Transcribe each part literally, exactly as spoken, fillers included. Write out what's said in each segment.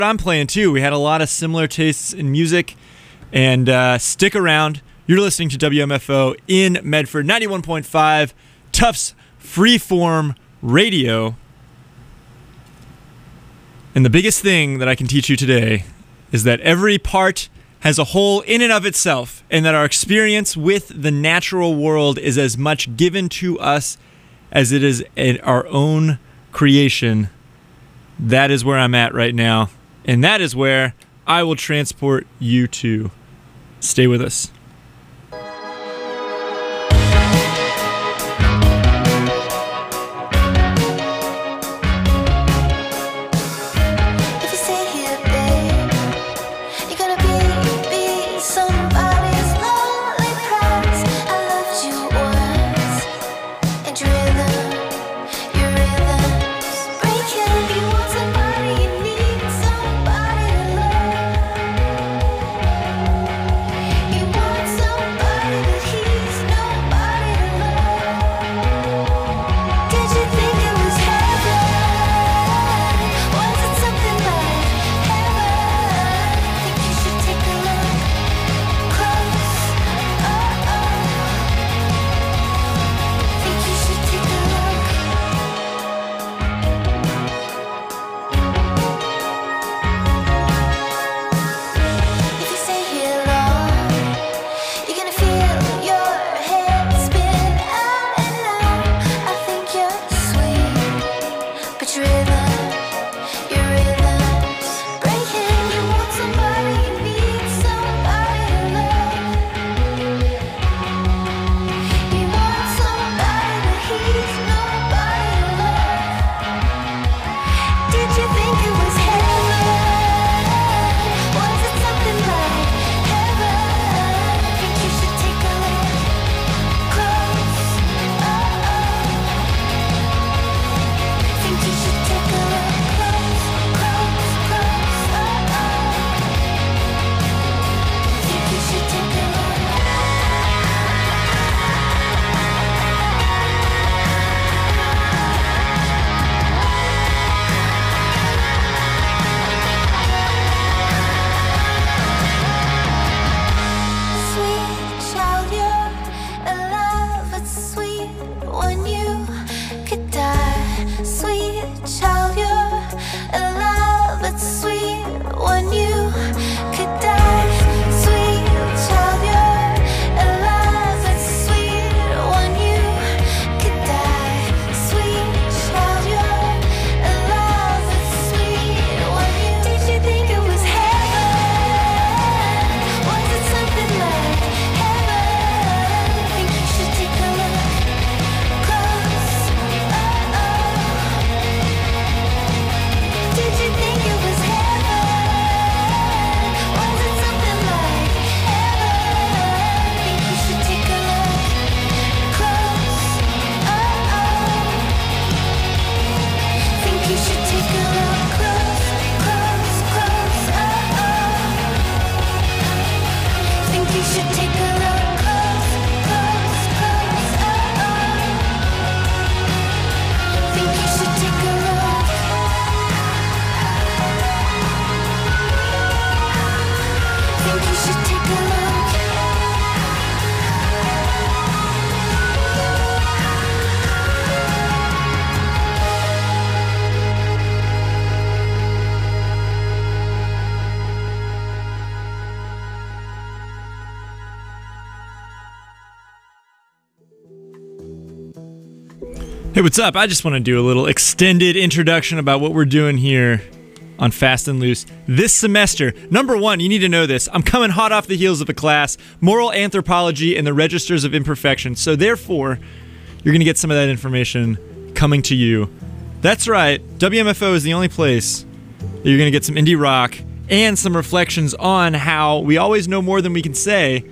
I'm playing too. We had a lot of similar tastes in music. And uh, stick around. You're listening to W M F O in Medford, ninety-one point five, Tufts Freeform Radio. And the biggest thing that I can teach you today is that every part has a whole in and of itself, and that our experience with the natural world is as much given to us as it is our own creation. That is where I'm at right now, and that is where I will transport you to. Stay with us. Hey, what's up? I just want to do a little extended introduction about what we're doing here on Fast and Loose this semester. Number one, you need to know this. I'm coming hot off the heels of a class, Moral Anthropology and the Registers of Imperfection. So therefore, you're going to get some of that information coming to you. That's right. W M F O is the only place that you're going to get some indie rock and some reflections on how we always know more than we can say,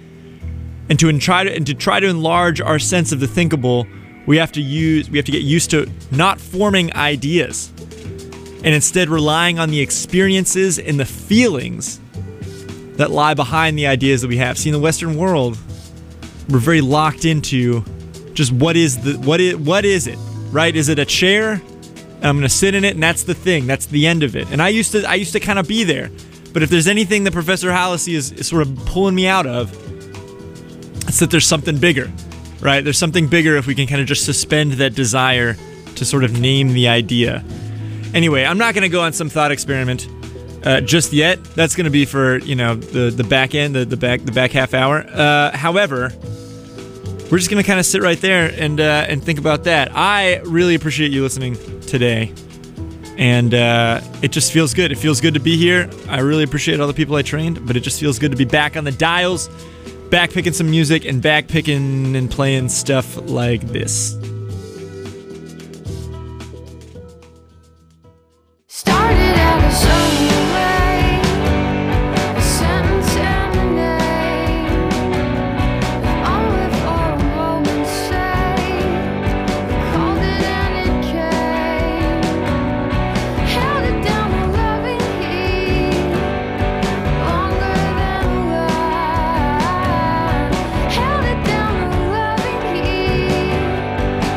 and to try to and to try to enlarge our sense of the thinkable. We have to use we have to get used to not forming ideas and instead relying on the experiences and the feelings that lie behind the ideas that we have. See, in the Western world, we're very locked into just what is the what is what is it, right? Is it a chair? and I'm gonna sit in it, and that's the thing. That's the end of it. And I used to, I used to kind of be there. But if there's anything that Professor Hallisey is, is sort of pulling me out of, it's that there's something bigger, right? There's something bigger if we can kind of just suspend that desire to sort of name the idea. Anyway, I'm not gonna go on some thought experiment uh, just yet. That's gonna be for, you know, the the back end, the, the back the back half hour. Uh, however, we're just gonna kind of sit right there and uh, and think about that. I really appreciate you listening today, and uh, it just feels good. It feels good to be here. I really appreciate all the people I trained, but it just feels good to be back on the dials, back picking some music, and back picking and playing stuff like this. Started out a sunny way, a sentence and a name, only for a moment's sake. Called it and it came, held it down a loving heat, longer than a line. Held it down a loving heat,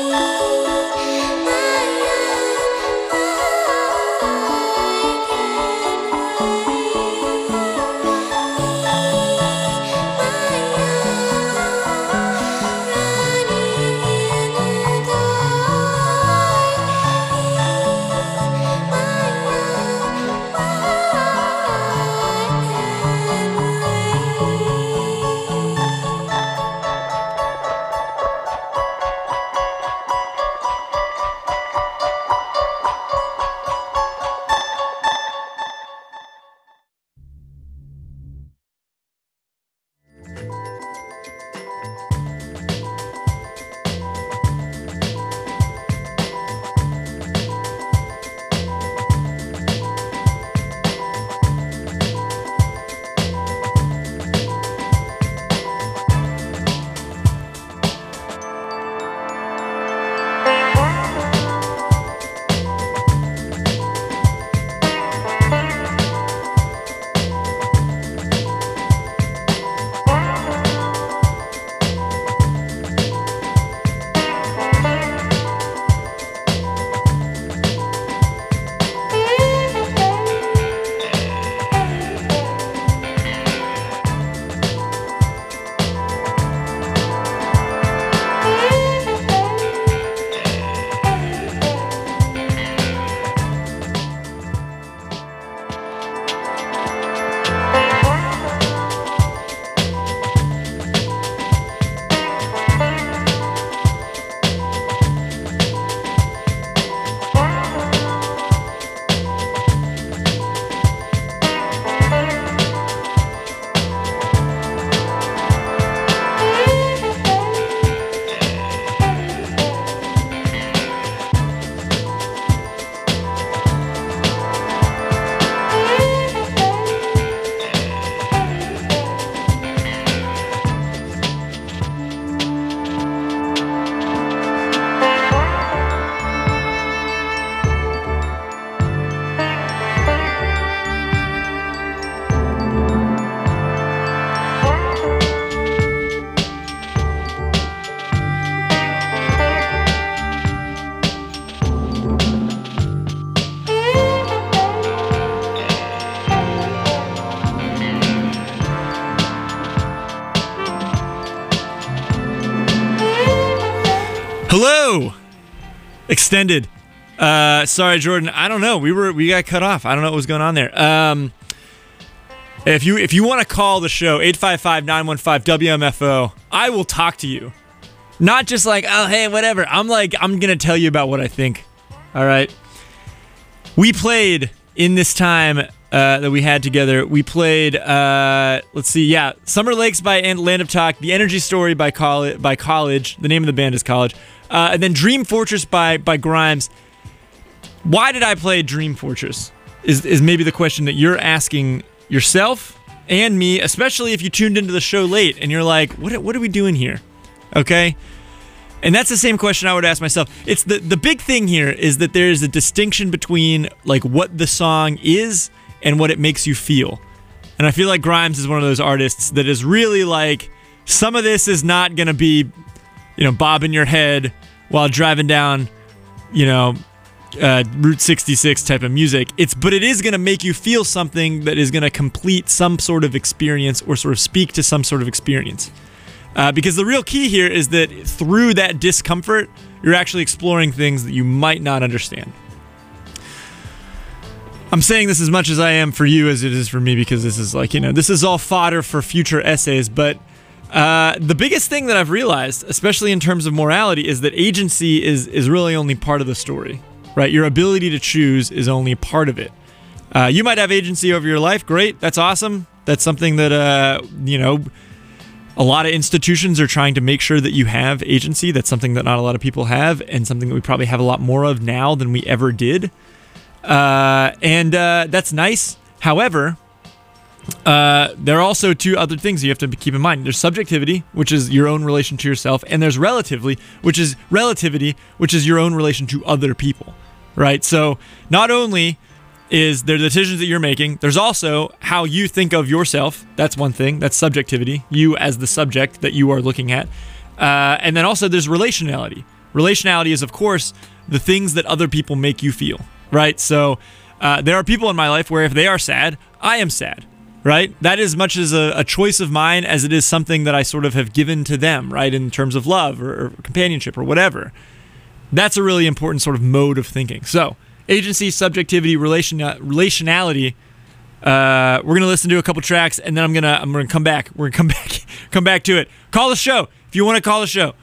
Hello, extended. Uh, sorry, Jordan. I don't know. We were we got cut off. I don't know what was going on there. Um, if you if you want to call the show, eight five five, nine one five, W M F O, I will talk to you. Not just like, oh, hey, whatever. I'm like, I'm going to tell you about what I think. All right. We played in this time uh, that we had together. We played, uh, let's see, yeah, Summer Lakes by Land of Talk, The Energy Story by College, by College. The name of the band is College. Uh, and then Dream Fortress by by Grimes. Why did I play Dream Fortress? Is is maybe the question that you're asking yourself and me, especially if you tuned into the show late and you're like, what what are we doing here? Okay? And that's the same question I would ask myself. It's the the big thing here is that there is a distinction between like what the song is and what it makes you feel. And I feel like Grimes is one of those artists that is really like, some of this is not going to be, you know, bobbing your head while driving down, you know, uh, Route sixty-six type of music. It's, but it is going to make you feel something that is going to complete some sort of experience or sort of speak to some sort of experience. Uh, because the real key here is that through that discomfort, you're actually exploring things that you might not understand. I'm saying this as much as I am for you as it is for me, because this is like, you know, this is all fodder for future essays, but Uh, the biggest thing that I've realized, especially in terms of morality, is that agency is is really only part of the story, right? Your ability to choose is only part of it. Uh, you might have agency over your life. Great. That's awesome. That's something that, uh, you know, a lot of institutions are trying to make sure that you have agency. That's something that not a lot of people have, and something that we probably have a lot more of now than we ever did. Uh, and uh, that's nice. However, Uh, there are also two other things you have to keep in mind. There's subjectivity, which is your own relation to yourself, and there's relatively, which is relativity, which is your own relation to other people, right? So not only is there the decisions that you're making, there's also how you think of yourself. That's one thing. That's subjectivity, you as the subject that you are looking at. Uh, and then also there's relationality, Relationality is, of course, the things that other people make you feel, right? So uh, there are people in my life where if they are sad, I am sad, right? That is as much as a, a choice of mine as it is something that I sort of have given to them, right? In terms of love or, or companionship or whatever. That's a really important sort of mode of thinking. So agency, subjectivity, relation, relationality. Uh, we're gonna listen to a couple tracks, and then I'm gonna I'm gonna come back. We're gonna come back, come back to it. Call the show if you want to call the show.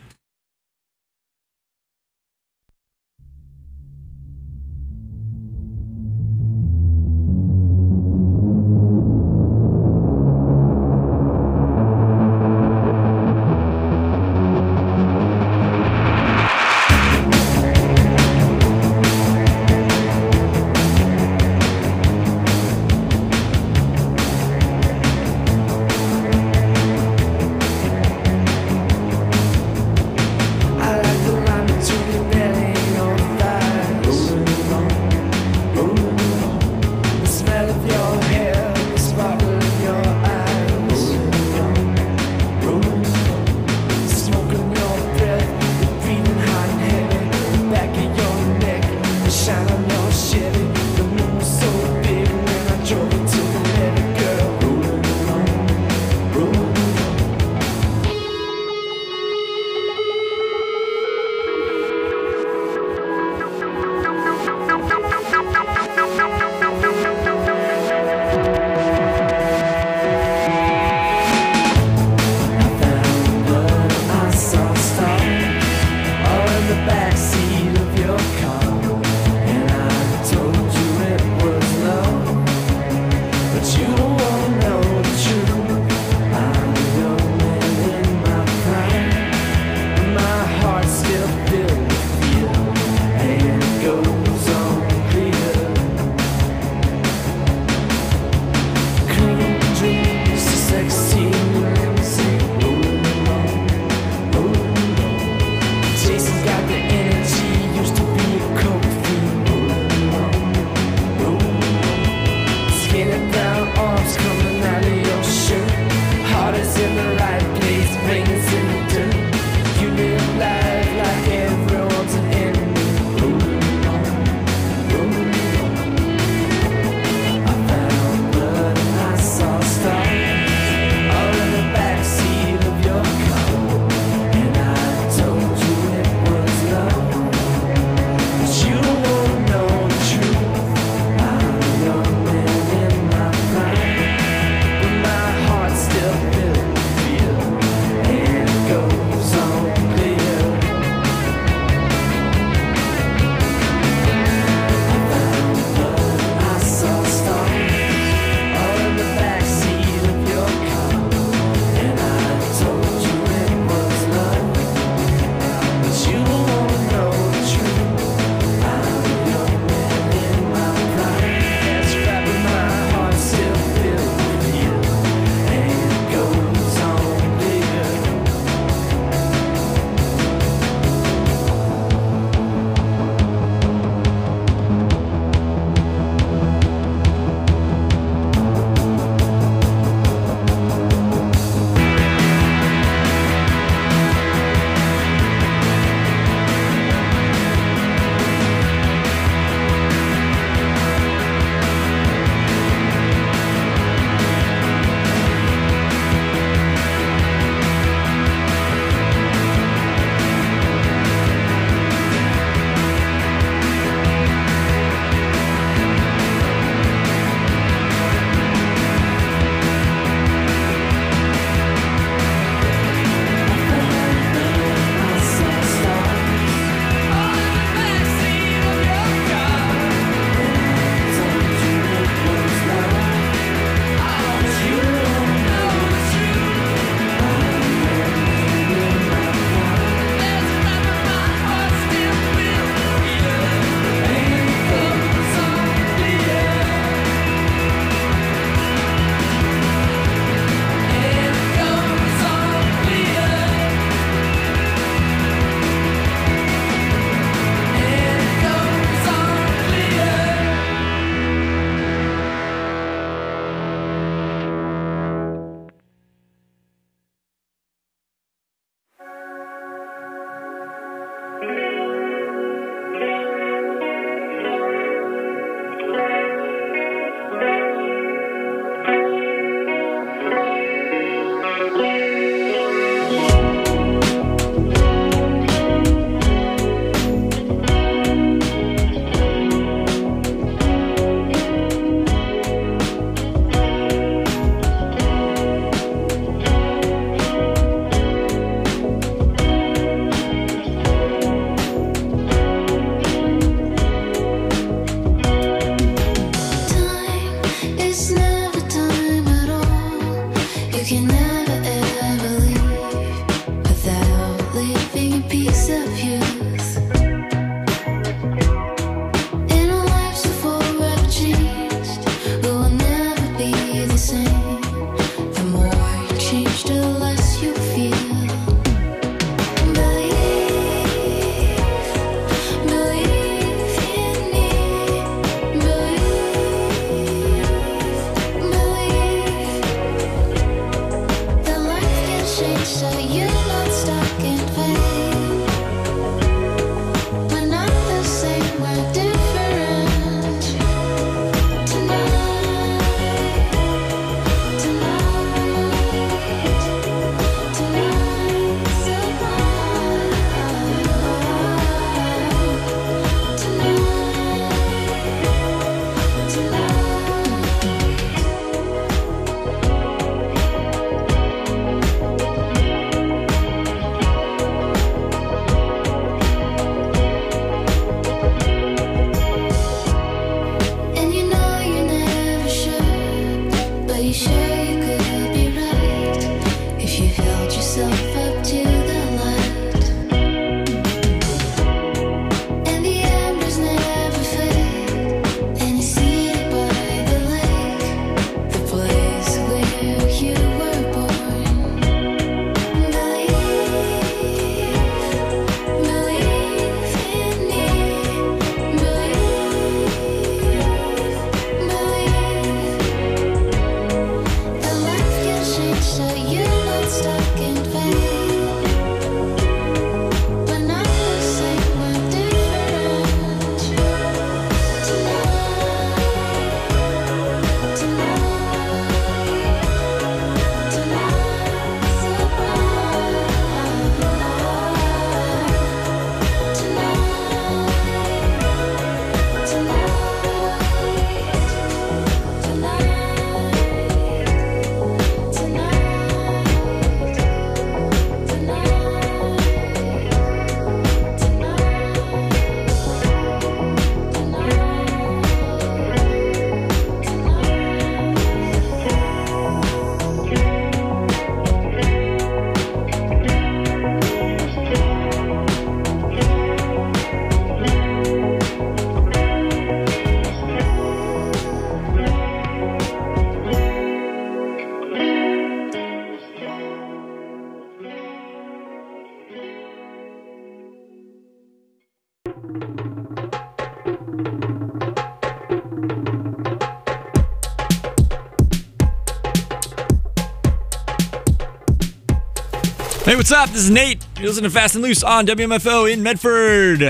Hey, what's up? This is Nate. You're listening to Fast and Loose on W M F O in Medford.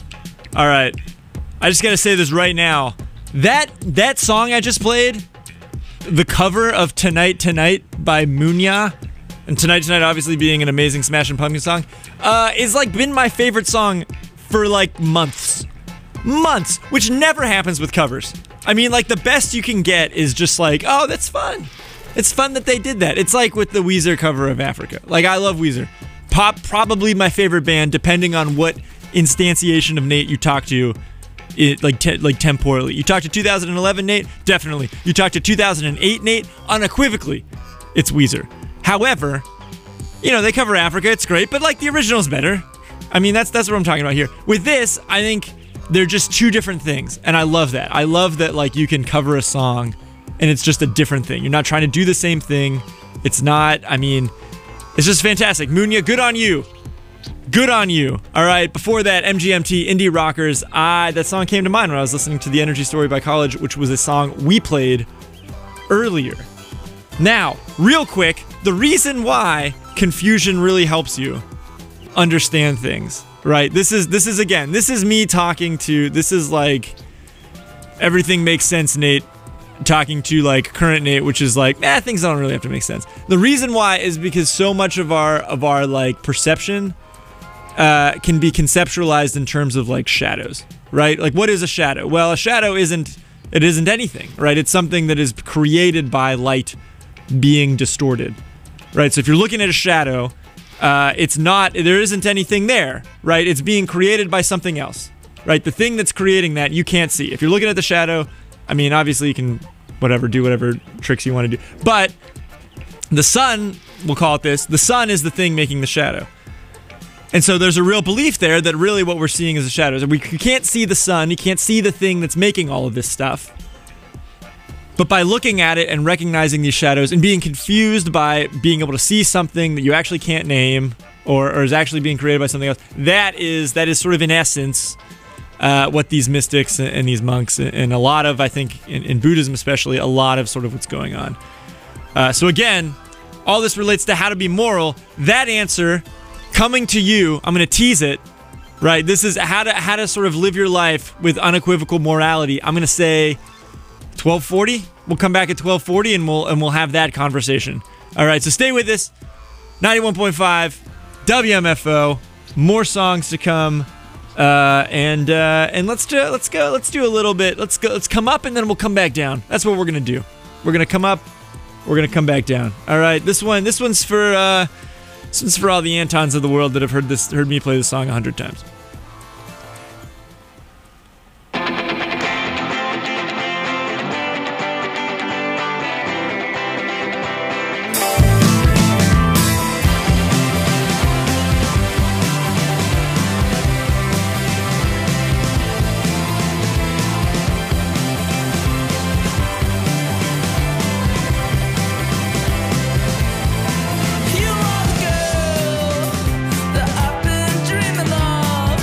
All right. I just got to say this right now. That that song I just played, the cover of Tonight Tonight by Munya, and Tonight Tonight obviously being an amazing Smashing Pumpkins song, uh, is like been my favorite song for like months. Months, which never happens with covers. I mean, like the best you can get is just like, oh, that's fun. It's fun that they did that. It's like with the Weezer cover of Africa. Like, I love Weezer. Pop, probably my favorite band, depending on what instantiation of Nate you talk to, it, like te- like temporally. You talk to two thousand eleven Nate? Definitely. You talk to two thousand eight Nate? Unequivocally, it's Weezer. However, you know, they cover Africa, it's great, but like the original's better. I mean, that's that's what I'm talking about here. With this, I think they're just two different things, and I love that. I love that, like, you can cover a song and it's just a different thing. You're not trying to do the same thing. It's not, I mean, it's just fantastic. Munya, good on you. Good on you. All right, before that, M G M T, Indie Rockers. I, that song came to mind when I was listening to The Energy Story by College, which was a song we played earlier. Now, real quick, the reason why confusion really helps you understand things, right? This is this is again, this is me talking to this is like everything makes sense, Nate, talking to like current Nate, which is like, eh, things don't really have to make sense. The reason why is because so much of our of our like perception uh, can be conceptualized in terms of like shadows, right? Like, what is a shadow? Well, a shadow isn't it isn't anything, right? It's something that is created by light being distorted, right? So if you're looking at a shadow, uh, it's not there isn't anything there, right? It's being created by something else, right? The thing that's creating that you can't see. If you're looking at the shadow, I mean, obviously you can whatever do whatever tricks you want to do, but the sun, we'll call it this, the sun is the thing making the shadow. And so there's a real belief there that really what we're seeing is the shadows. We you can't see the sun, you can't see the thing that's making all of this stuff. But by looking at it and recognizing these shadows and being confused by being able to see something that you actually can't name or, or is actually being created by something else, that is that is sort of in essence uh, what these mystics and, and these monks and a lot of, I think, in, in Buddhism especially, a lot of sort of what's going on. Uh, so again, all this relates to how to be moral. That answer coming to you, I'm going to tease it, right? This is how to how to sort of live your life with unequivocal morality. I'm going to say twelve forty. We'll come back at twelve forty and we'll and we'll have that conversation. All right, so stay with us. ninety-one point five W M F O. More songs to come, uh, and uh, and let's do let's go let's do a little bit. Let's go let's come up and then we'll come back down. That's what we're gonna do. We're gonna come up. We're gonna come back down. All right, this one this one's for uh, this one's for all the Antons of the world that have heard this heard me play this song a hundred times. You are the girl that I've been dreaming of.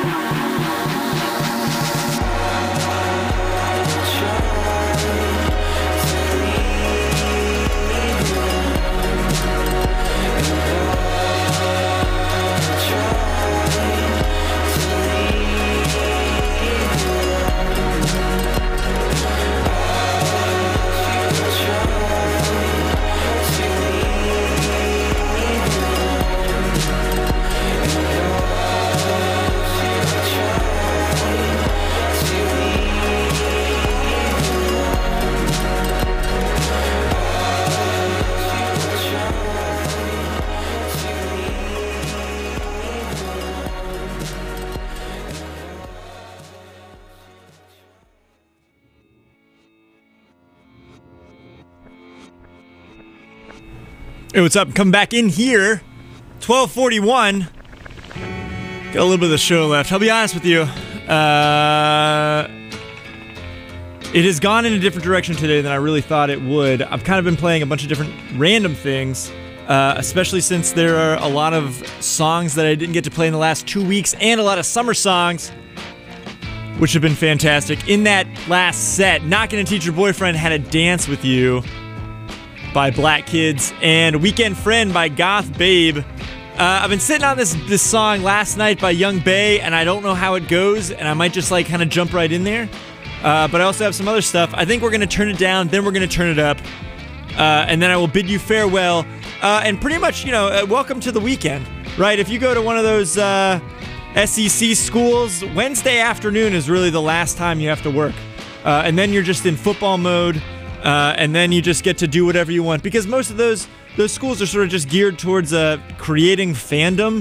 Hey, what's up? Come back in here. twelve forty-one. Got a little bit of the show left. I'll be honest with you. Uh, it has gone in a different direction today than I really thought it would. I've kind of been playing a bunch of different random things, uh, especially since there are a lot of songs that I didn't get to play in the last two weeks and a lot of summer songs, which have been fantastic. In that last set, Not Gonna Teach Your Boyfriend had a Dance With You by Black Kids and Weekend Friend by Goth Babe. Uh, I've been sitting on this this song Last Night by Young Bae, and I don't know how it goes, and I might just like kind of jump right in there. Uh, but I also have some other stuff. I think we're going to turn it down, then we're going to turn it up, uh, and then I will bid you farewell. Uh, and pretty much, you know, uh, welcome to the weekend, right? If you go to one of those uh, S E C schools, Wednesday afternoon is really the last time you have to work. Uh, and then you're just in football mode. Uh, and then you just get to do whatever you want, because most of those those schools are sort of just geared towards uh, creating fandom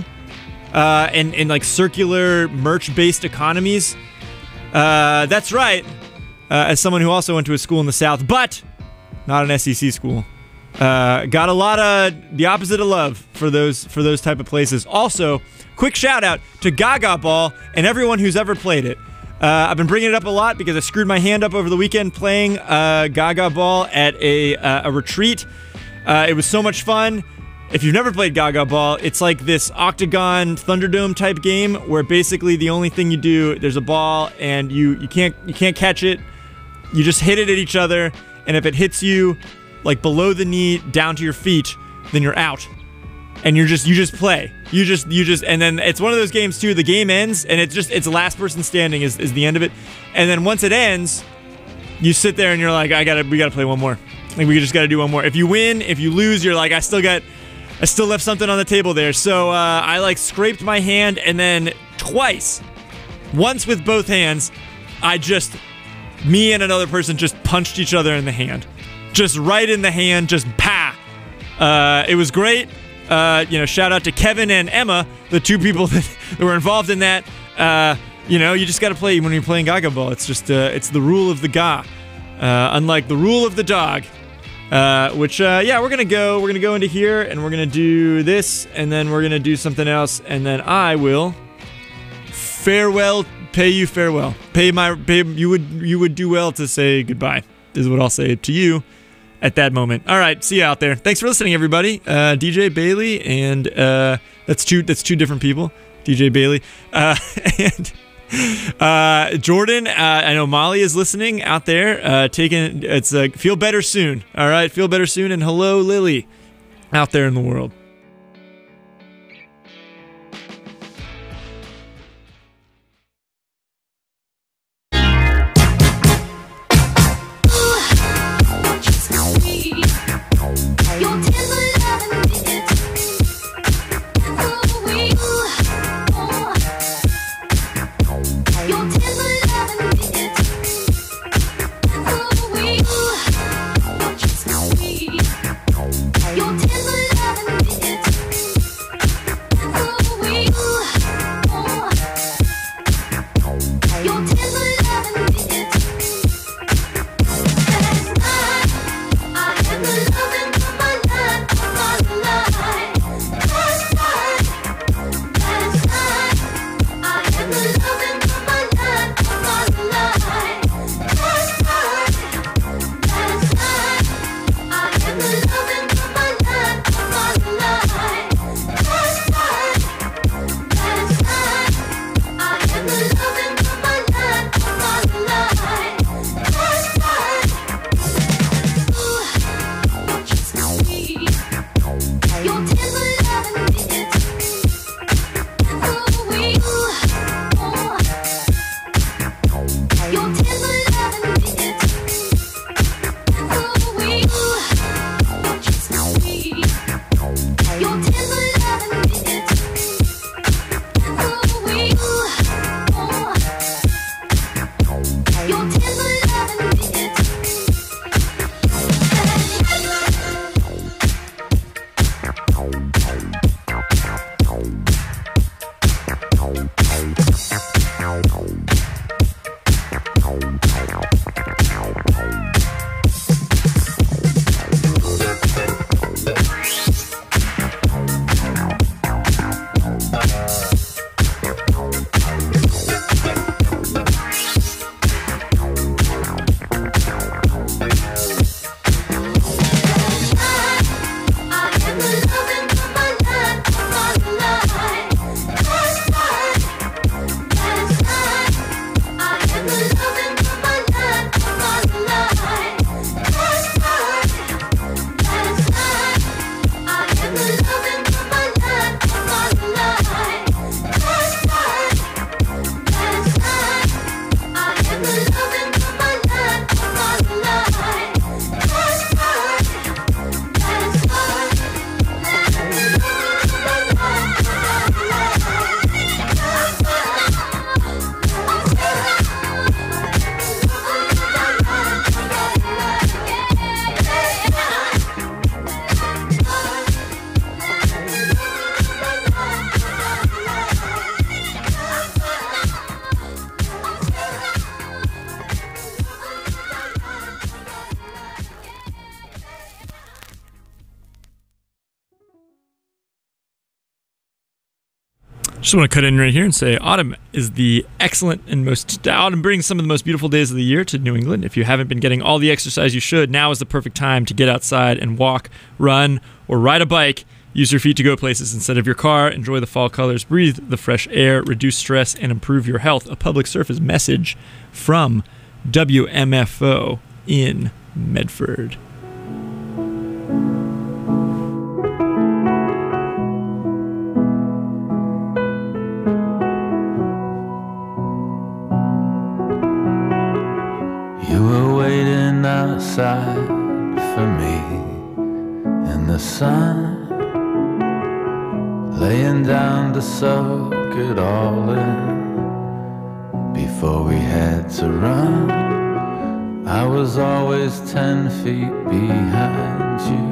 uh, and, and like circular merch-based economies. Uh, that's right. Uh, as someone who also went to a school in the South, but not an S E C school, uh, got a lot of the opposite of love for those for those type of places. Also, quick shout out to Gaga Ball and everyone who's ever played it. Uh, I've been bringing it up a lot because I screwed my hand up over the weekend playing uh, Gaga Ball at a uh, a retreat. Uh, it was so much fun. If you've never played Gaga Ball, it's like this Octagon Thunderdome type game where basically the only thing you do, there's a ball and you you can't you can't catch it. You just hit it at each other, and if it hits you like below the knee down to your feet, then you're out. And you're just you just play. You just you just and then it's one of those games too. The game ends and it's just it's last person standing is, is the end of it. And then once it ends, you sit there and you're like, I gotta we gotta play one more. Like we just gotta do one more. If you win, if you lose, you're like, I still got I still left something on the table there. So uh, I like scraped my hand, and then twice, once with both hands, I just me and another person just punched each other in the hand, just right in the hand, just pa. Uh, it was great. Uh, you know, shout out to Kevin and Emma, the two people that, that were involved in that. Uh, you know, you just got to play when you're playing Gaga Ball. It's just, uh, it's the rule of the Ga, uh, unlike the rule of the dog. Uh, which, uh, yeah, we're gonna go. We're gonna go into here, and we're gonna do this, and then we're gonna do something else, and then I will farewell, pay you farewell, pay my, pay. You would, you would do well to say goodbye. Is what I'll say to you at that moment. All right, see you out there. Thanks for listening, everybody. Uh, D J Bailey, and uh, that's two. That's two different people. D J Bailey, uh, and uh, Jordan. Uh, I know Molly is listening out there. Uh, taking it's uh, feel better soon. All right, feel better soon, and hello, Lily, out there in the world. Your tender loving Just want to cut in right here and say autumn is the excellent and most autumn brings some of the most beautiful days of the year to New England. If you haven't been getting all the exercise you should, now is the perfect time to get outside and walk, run, or ride a bike. Use your feet to go places instead of your car. Enjoy the fall colors, breathe the fresh air, reduce stress, and improve your health. A public service message from W M F O in Medford. You were waiting outside for me in the sun, laying down to soak it all in before we had to run. I was always ten feet behind you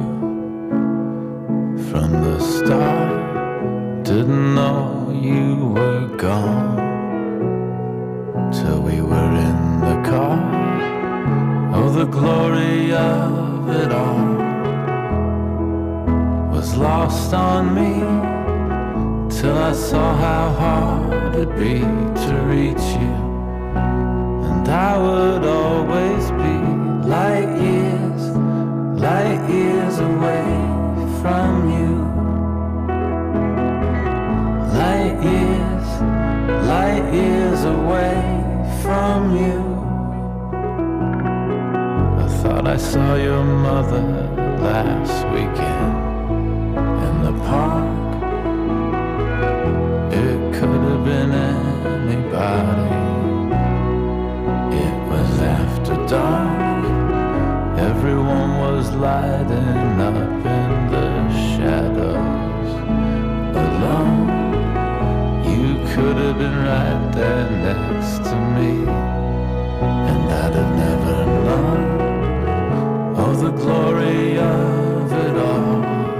from the start. Didn't know you were gone till we were in the car. Oh, the glory of it all was lost on me, till I saw how hard it'd be to reach you. And I would always be light years, light years away from you. Light years, light years away from you. I thought I saw your mother last weekend in the park. It could have been anybody. It was after dark. Everyone was lighting up in the shadows alone. You could have been right there next to me, and I'd have never known. Oh, the glory of it all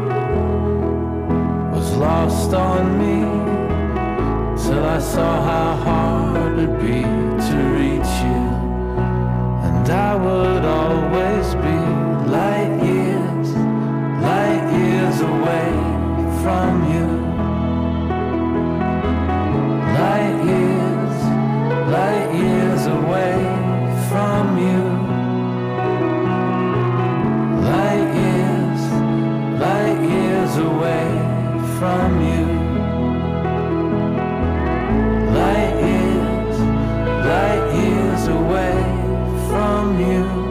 was lost on me, till I saw how hard it'd be to reach you. And I would always be light years, light years away from you. Light years, light years away from you. Light years, light years away from you. Light years, light years away from you.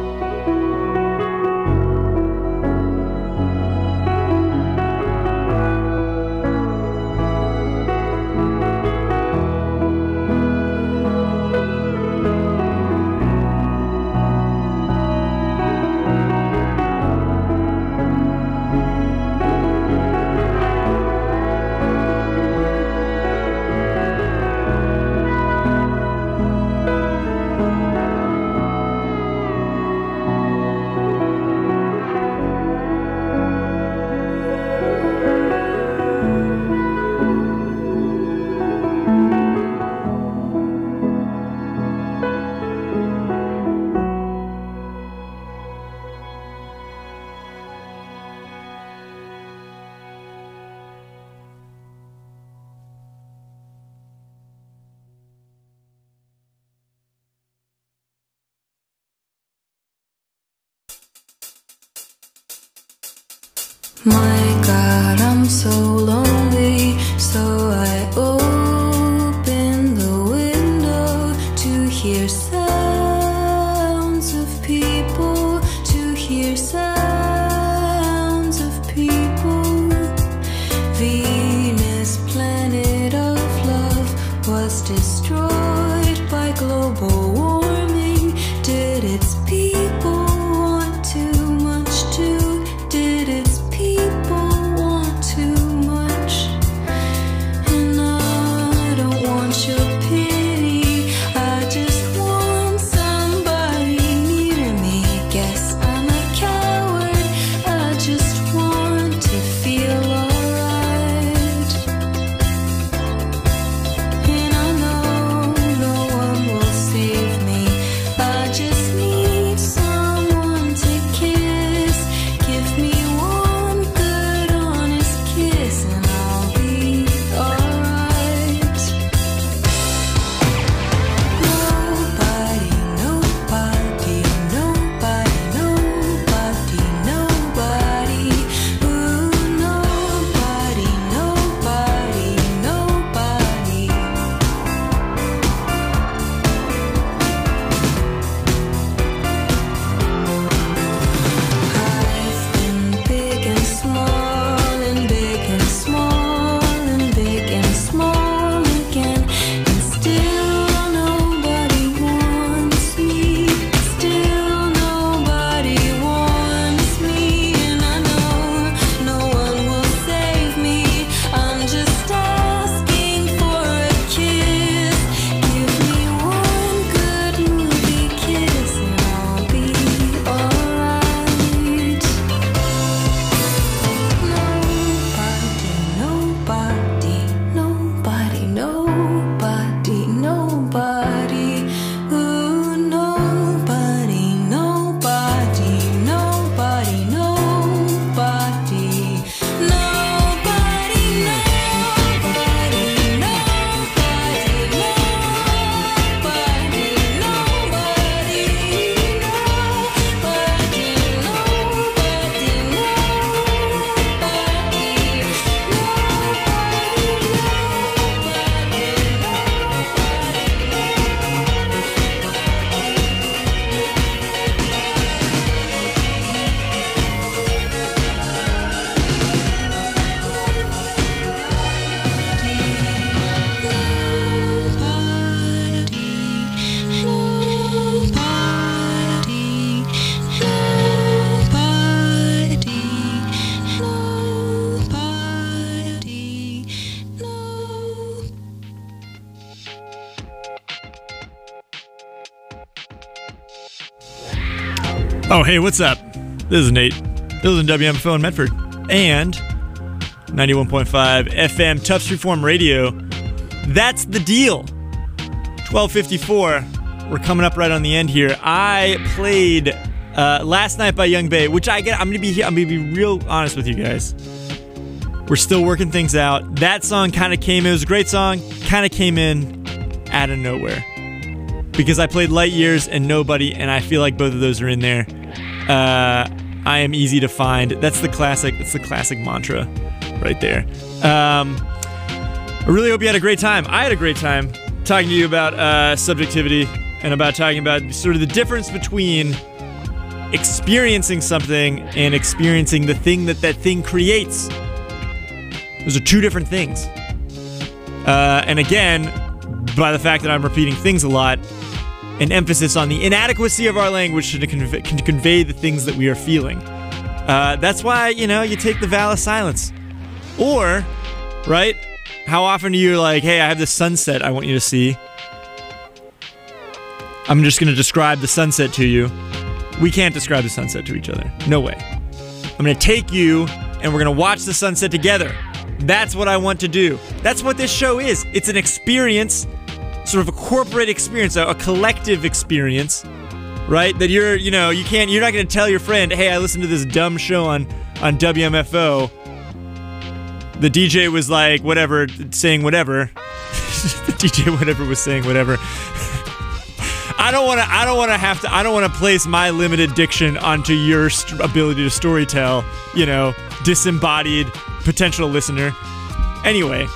My God, I'm so lonely, so I open the window to hear sounds of people, to hear sounds of people. Venus, planet of love, was destroyed by global warming. Did its people want too much too? Did its people want too much? And I don't want your pity, I just want somebody near me. Guess I'm a coward, I just want to feel alright. And I know no one will save Oh, hey, what's up? This is Nate. This is W M F O in Medford. And ninety-one point five F M Tufts Freeform Radio. That's the deal. twelve fifty-four. We're coming up right on the end here. I played uh, Last Night by Young Bay, which I get. I'm gonna be I'm gonna be real honest with you guys. We're still working things out. That song kind of came. It was a great song. Kind of came in out of nowhere because I played Light Years and Nobody, and I feel like both of those are in there. Uh, I am easy to find. That's the classic. That's the classic mantra, right there. Um, I really hope you had a great time. I had a great time talking to you about uh, subjectivity and about talking about sort of the difference between experiencing something and experiencing the thing that that thing creates. Those are two different things. Uh, and again, by the fact that I'm repeating things a lot, an emphasis on the inadequacy of our language to convey, to convey the things that we are feeling. Uh, that's why, you know, you take the vow of silence. Or, right, how often do you like, hey, I have this sunset I want you to see. I'm just going to describe the sunset to you. We can't describe the sunset to each other. No way. I'm going to take you and we're going to watch the sunset together. That's what I want to do. That's what this show is. It's an experience, sort of a corporate experience, a, a collective experience, right? That you're, you know, you can't, you're not going to tell your friend, hey, I listened to this dumb show on, on W M F O. The D J was like, whatever, saying whatever. The D J whatever was saying whatever. I don't want to, I don't want to have to, I don't want to place my limited diction onto your st- ability to storytell, you know, disembodied potential listener. Anyway.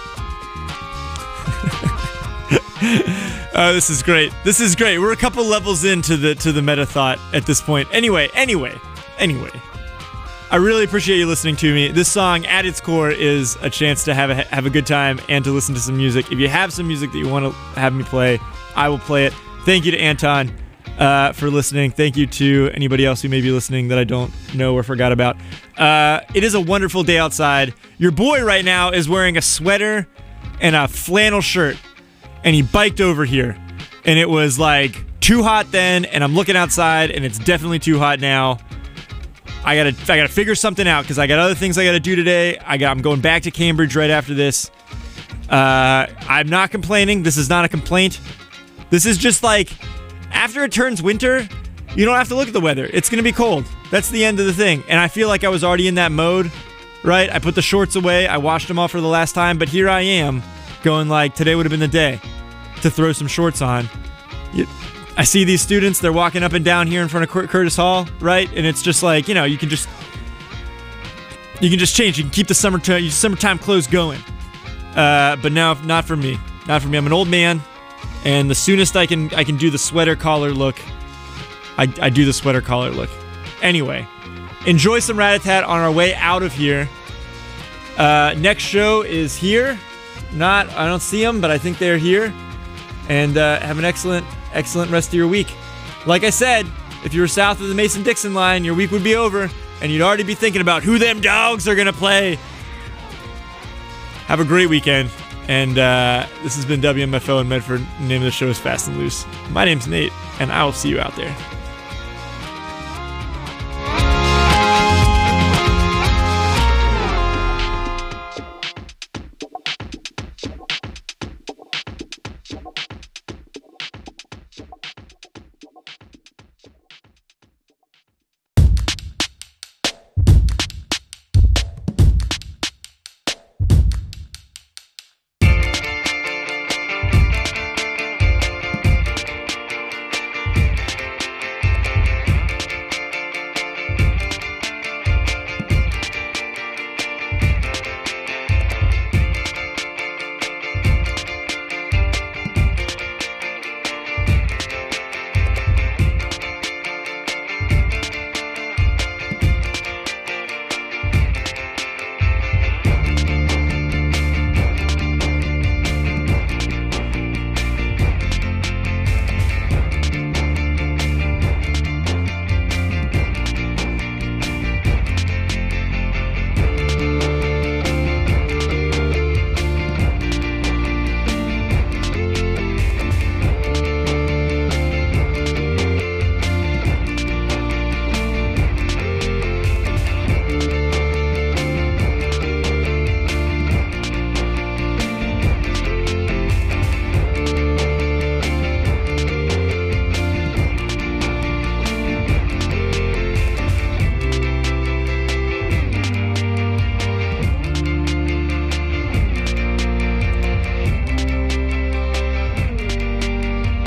uh, this is great. This is great. We're a couple levels into the to the meta thought at this point. Anyway, anyway, anyway. I really appreciate you listening to me. This song, at its core, is a chance to have a have a good time and to listen to some music. If you have some music that you want to have me play, I will play it. Thank you to Anton uh, for listening. Thank you to anybody else who may be listening that I don't know or forgot about. Uh, it is a wonderful day outside. Your boy right now is wearing a sweater and a flannel shirt, and he biked over here. And it was like too hot then, and I'm looking outside, and it's definitely too hot now. I gotta, I gotta figure something out because I got other things I gotta do today. I got, I'm going back to Cambridge right after this. Uh, I'm not complaining. This is not a complaint. This is just like, after it turns winter, you don't have to look at the weather. It's going to be cold. That's the end of the thing. And I feel like I was already in that mode, right? I put the shorts away. I washed them off for the last time. But here I am going like, today would have been the day to throw some shorts on. You, I see these students. They're walking up and down here in front of Cur- Curtis Hall, right? And it's just like, you know, you can just, you can just change. You can keep the summertime, summertime clothes going. Uh, but now, not for me. Not for me. I'm an old man. And the soonest I can I can do the sweater collar look, I, I do the sweater collar look. Anyway, enjoy some Rat-a-tat on our way out of here. Uh, next show is here. Not, I don't see them, but I think they're here. And uh, have an excellent, excellent rest of your week. Like I said, if you were south of the Mason-Dixon line, your week would be over, and you'd already be thinking about who them dogs are going to play. Have a great weekend. And uh, this has been W M F O in Medford. The name of the show is Fast and Loose. My name's Nate, and I will see you out there.